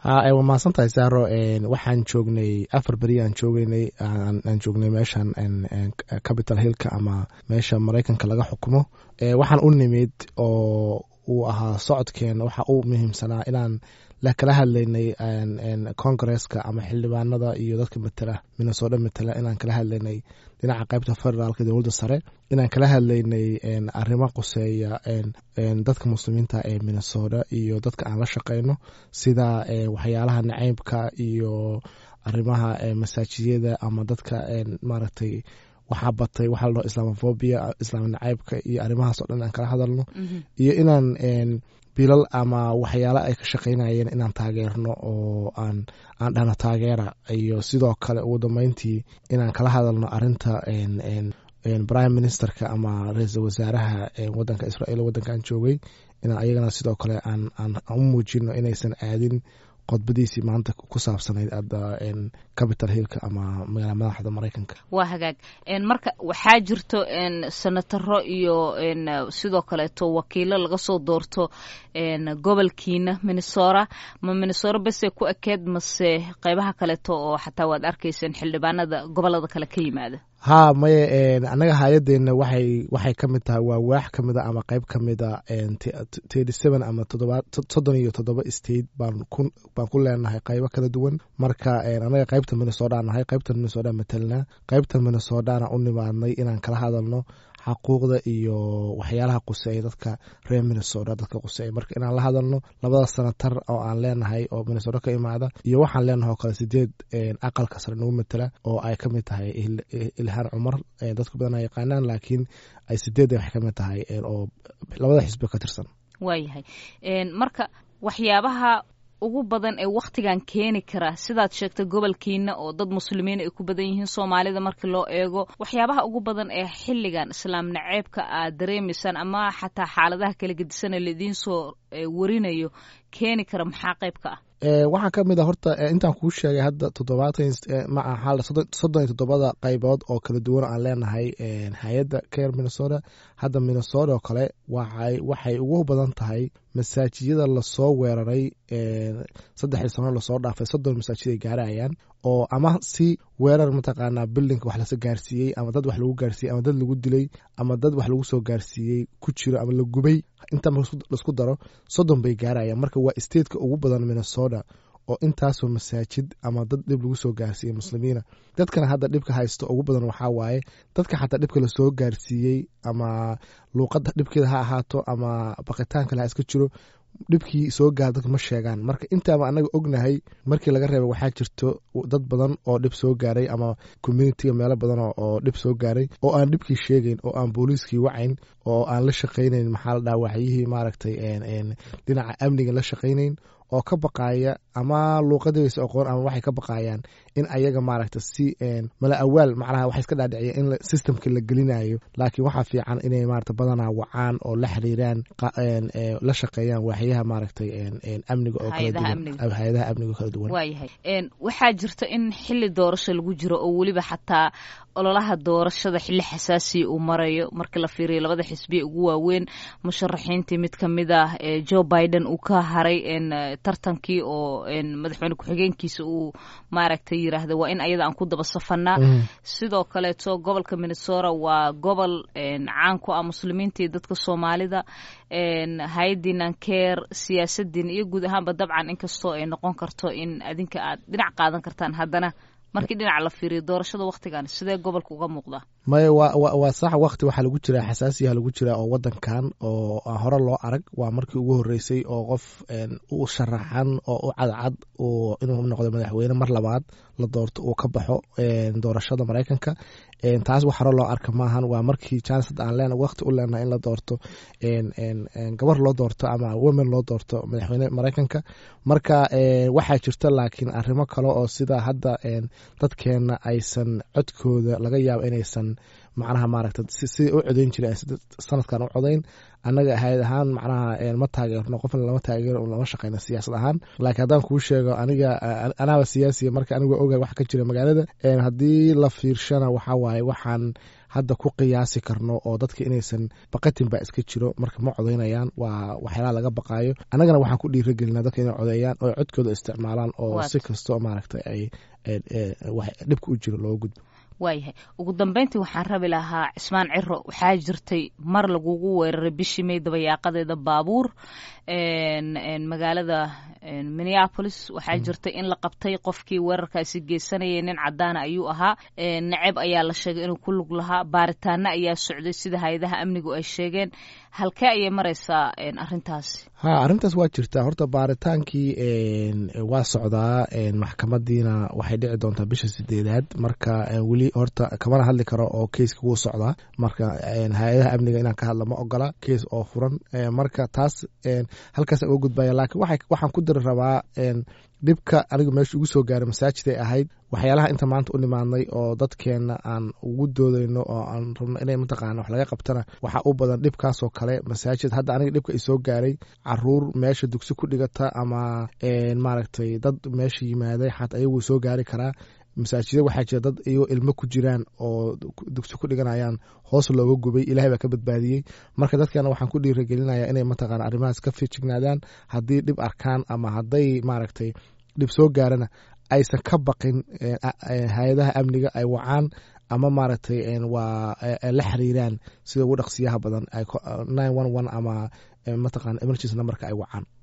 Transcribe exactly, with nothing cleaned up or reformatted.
ha waa mahadsantahay Saro. Waxaan joognay afar beri aan joogaynay aan joognay meeshan Capitol Hillka ama meesha Mareykanka laga xukumo. Waxaan u nimid oo uu ahaa socodkeena waxa uu muhiimsanaa inaan la kala hadlaynay Congress-ka ama xildhibaanada iyo dadka matala Minnesota matala inaan kala hadlaynay dhinaca qaybta federaalka dowladda sare, inaan kala hadlaynay arrimo quseeya dadka muslimiinta ee Minnesota iyo dadka aan la shaqeyno sida waxyaalaha nacaybka iyo arrimaha masaajidada ama dadka maaragtay waxaa batay waxa la dhaho Islamophobia, islaam nacaybka iyo arrimahaas oo dhan aan kala hadalno iyo inaan bilal ama waxyaalo ay ka shaqeynayeen inaan taageerno oo aan aan dhana taageera iyo sidoo kale ugu dambeyntii inaan kala hadalno arinta prime ministerka ama ra'iisul wasaaraha wadanka Israa'iil wadankan joogay inaan ayagana sidoo kale aan aan u muujino inaysan aadin qodbadiisii maanta ku saabsanayd Capitol Hillka ama magaalada madaxda Mareykanka. Waa hagaag marka waxaa jirto senataro iyo sidoo kale to wakiilo laga soo doorto gobolkiina Minnesota ma Minnesota bas ku ekeed mase qaybaha kale to oo xataa waad arkaysan xildhibaanada gobolada kale ka yimaada. ha maye anaga hay'adeena waxay waxay kamid tahay waa waax kamid ah ama qayb kamid ah thirty-seven ama soddon iyo toddoba state baan ku baan ku leenahay qaybo kala duwan. Marka anaga qaybta Minnesota nahay qaybta Minnesota matalna qaybta Minnesota u nimaadnay inaan kala hadalno xaquuqda iyo waxyaalaha quseeya dadka reer Minnesota dadka quseeya marka inaan la hadalno labada senator oo aan leenahay oo Minnesota ka imaada iyo waxaan leenahay kala sideed aqalka sare nagu matala oo ay kamid tahay Ilhan Umar dadku badan ay yaqaanaan laakiin ay sideed wax kamid tahay oo labada xisbi ka tirsan. Waayahay marka waxyaabaha ugu badan ee waqtigan keeni kara sidaad sheegtay gobolkiina oo dad muslimiin ay ku badan yihiin Soomaalida markii loo eego waxyaabaha ugu badan ee xilligan islaam naceebka aad dareemaysan ama xataa xaaladaha kala gedisan ee idin soo warinayo keeni kara maxaa qayb ka ah? waxaa ka mid ah horta intaan kuu sheegay hadda toddobaatan ma aha soddon iyo toddobada qaybood oo kala duwan aan leenahay hay'adda Care Minnesota. Hadda Minnesota oo kale waxay waxay ugu badan tahay masaajidada la soo weeraray saddex sano la soo dhaafay soddon masaajid ay gaarayaan oo ama si weerar mataqaanaa building wax la soo gaarsiiyay ama dad wax lagu gaarsiiyay ama dad lagu dilay ama dad wax lagu soo gaarsiiyay ku jiro ama la gubay inta la isku daro soddon bay gaarayaan. Marka waa state-ka ugu badan Minnesota oo intaasoo masaajid ama dad dhib lagu soo gaarsiiyay muslimiina. Dadkana hadda dhibka haysto ugu badan waxaa waaye dadka xataa dhibka la soo gaarsiiyey ama luuqadda dhibkeeda ha ahaato ama baqitaanka la iska jiro dhibkii soo gaar dadka ma sheegaan. Marka intaaba anaga ognahay markii laga reebay waxaa jirto dad badan oo dhib soo gaaray ama community-ga meelo badan oo dhib soo gaaray oo aan dhibkii sheegayn oo aan booliiskii wacayn oo aan la shaqaynayn maxaa la dhaawacyihii maaragtay dhinaca amniga la shaqaynayn oo ka baqaaya ama luuqadiisa aqoon ama waxay ka baqayaan in ayaga maaragtay si mala awaal macnaha waxay iska dhaadhiciyeen in systemka la gelinayo laakiin waxa fiican inay maaragtay badanaa wacaan oo la xiriiraan la shaqeeyaan waxyaha maaragtay amniga oo kala duwan hay'adaha amniga kala duwan. Waayahay waxaa jirta in xilli doorasho lagu jiro oo waliba xataa ololaha doorashada xilli xasaasi uu marayo marka la fiiriyo labada xisbi ugu waaweyn musharaxiintii mid kamid ah Joe Biden uu ka haray tartankii oo madaxweyne ku-xigeenkiisa uu maaragtay yiraahdo waa in ayada aan ku daba safanaa. Sidoo kale to gobolka Minnesota waa gobol caan ku ah muslimiinta iyo dadka Soomaalida hay'adiina Care siyaasadin iyo guud ahaanba dabcan inkastoo ay noqon karto in adinka aad dhinac qaadan kartaan haddana markii dhinac la fiiriyo doorashada waqtigan sidee gobolka uga muuqda? may waa sax waqti waxa lagu jira xasaasiya lagu jira oo wadankan oo hore loo arag waa markii ugu horeysay oo qof uu sharaxan oo u cadcad oo inuu noqdo madaxweyne mar labaad la doorto uu ka baxo doorashada Mareykanka. taas wax hore loo arka maahan waa markii chance aan leen waqti u leenahay in la doorto gabar loo doorto ama women loo doorto madaxweyne Mareykanka. Marka waxaa jirta laakiin arrimo kale oo sida hadda dadkeena aysan codkooda laga yaabo inaysan macnaha maaragta si u codayn jireen sanadkan u codayn annaga hayad ahaan macnaha ma taageerno qofna lama taageero lama shaqeyno siyaasad ahaan laakiin haddaan kuu sheego aniga anaaba siyaasiya marka aniga ogahay wax ka jira magaalada haddii la fiirshana waxaa waaye waxaan hadda ku qiyaasi karno oo dadka inaysan baqatin baa iska jiro marka ma codaynayaan waa waxyaalaha laga baqaayo annagana waxaan ku dhiiragelinaa dadka inay codeeyaan oo codkooda isticmaalaan oo si kastoo maaragtay ay dhibka u jiro looga gudbo waayahay ugu dambeyntii waxaan rabi lahaa cismaan ciro waxaa jirtay mar lagugu weeraray bishii may dabayaaqadeeda baabuur magaalada minneapolis waxaa jirtay in la qabtay qofkii weerarkaasi geysanayay nin cadaana ayuu ahaa nacab ayaa la sheegay inuu ku lug lahaa baaritaano ayaa socday sida hay-adaha amnigu ay sheegeen halkee ayay maraysaa arintaasi ha arrintaas waa jirtaa horta baaritaankii waa socdaa maxkamadiina waxay dhici doontaa bisha sideedaad marka weli horta kamana hadli karo oo keiska wuu socdaa marka hay-adaha amniga inaan ka hadla ma ogola keis oo furan marka taas halkaas uga gudbaya laakiin waxaan ku diri rabaa dhibka anigu meesha ugu soo gaaray masaajiday ahayd waxyaalaha inta maanta u nimaadnay oo dadkeenna aan ugu doodayno oo aan rabno inay mataqaana wax laga qabtana waxaa u badan dhibkaasoo kale masaajid hadda aniga dhibka isoo gaaray caruur meesha dugsi ku dhigata ama maaragtay dad meesha yimaaday xataa ayagu soo gaari karaa masaajida waxaa jira dad iyo ilmo ku jiraan oo dugsi ku dhiganayaan hoos looga gubay ilahay baa ka badbaadiyey marka dadkana waxaan ku dhiiragelinayaa inay mataqaana arrimahaas ka fijignaadaan haddii dhib arkaan ama hadday maaragtay dhib soo gaarana aysan ka baqin hay-adaha amniga ay wacaan ama maaragtay waa la xiriiraan sida ugu dhaqsiyaha badan nine one one ama mataqaana emergency numberka ay wacaan